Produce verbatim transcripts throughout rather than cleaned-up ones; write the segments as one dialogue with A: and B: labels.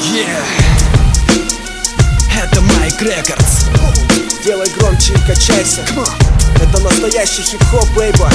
A: Yeah. Это Майк Рекордс.
B: Делай громче и качайся. Это настоящий хип-хоп, бейба.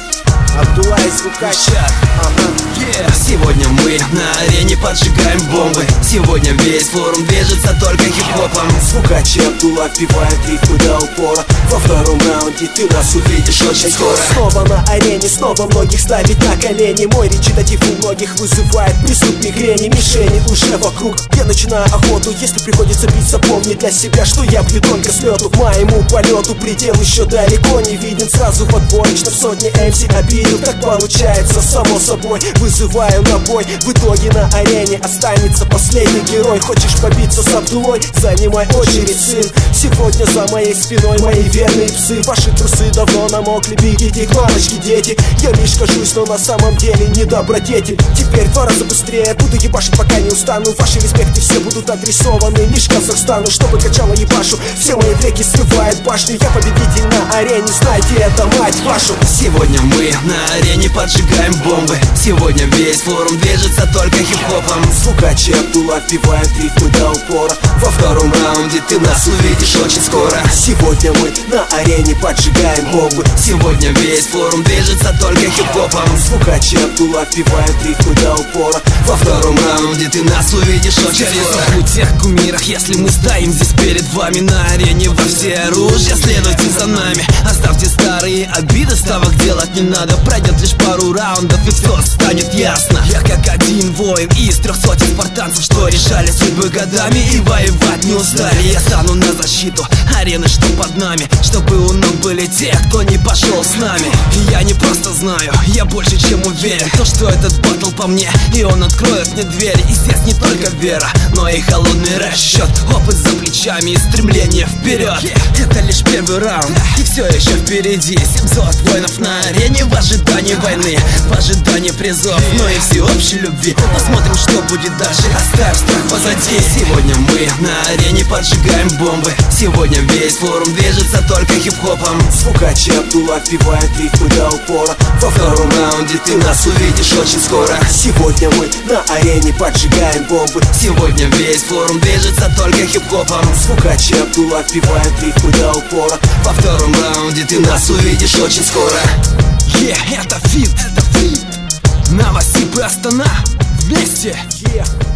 B: Абдулла и Звукач. Ага.
A: Yeah. Сегодня мы на арене поджигаем бомбы. Сегодня весь форум движется только хип-хопом.
B: Звукач и Абдулла вбивают рифмы до упора. Во втором раунде ты нас увидишь очень скоро. Снова на арене, снова многих ставить на колени. Мой речитатив у многих вызывает приступ мигрени. Мишени уже вокруг, я начинаю охоту. Если приходится бить, запомни для себя, что я бью только с лету. К моему полету предел еще далеко не виден. Сразу в отборочном сотни эм си обидел. Так получается, само собой, вызываю на бой. В итоге на арене останется последний герой. Хочешь побиться с Абдулой? Занимай очередь, сын. Сегодня за моей спиной мои верные псы. Ваши трусы давно намокли, бегите к мамочке, дети. Я лишь кажусь, но на самом деле не добродетель. Теперь в два раза быстрее буду ебашить, пока не устану. Ваши респекты все будут адресованы лишь Казахстану. Чтобы качало ебашу, все мои треки срывают башню. Я победитель на арене, знайте это, мать вашу.
A: Сегодня мы на арене поджигаем бомбы. Сегодня весь форум движется только хип-хопом.
B: Звукач и Абдулла вбивают рифмы до упора.
A: Во втором раунде ты нас увидишь очень скоро.
B: Сегодня мы на арене поджигаем бомбы.
A: Сегодня весь форум движется только хип-хопом.
B: Звукач и Абдулла вбивают рифмы до упора.
A: Во втором раунде ты нас увидишь очень скоро. В путях кумирах, если мы стоим здесь перед вами на арене во все оружия, следуйте за нами. Оставьте старые обиды, ставок делать не надо. Пройдет лишь пару раундов и все станет ясно. Я как один воин из трех сотен спартанцев, что решали судьбы годами и воевать не устали. Я стану на защиту арены, что под нами, чтобы у ног были те, кто не пошел с нами. И я не просто знаю, я больше чем уверен, то, что этот батл по мне, и он откроет мне двери. И здесь не только вера, но и холодный расчет, опыт за плечами и стремление вперед. Это лишь первый раунд, и все еще впереди. Семьсот воинов на арене в ожидании войны, в ожидании призов, но и всеобщей любви. Посмотрим, что будет дальше, оставь страх позади. Сегодня мы на арене поджигаем бомбы. Сегодня весь форум движется только хип-хопом.
B: Звукач и Абдулла вбивают рифмы до упора.
A: Во втором раунде ты нас увидишь очень скоро.
B: Сегодня мы на арене поджигаем бомбы.
A: Сегодня весь форум движется только хип-хопом.
B: Звукач и Абдулла вбивают рифмы до упора.
A: Во втором раунде ты нас увидишь очень скоро. Yeah, это фит, это фит. Новосиб и Астана вместе.
B: Yeah.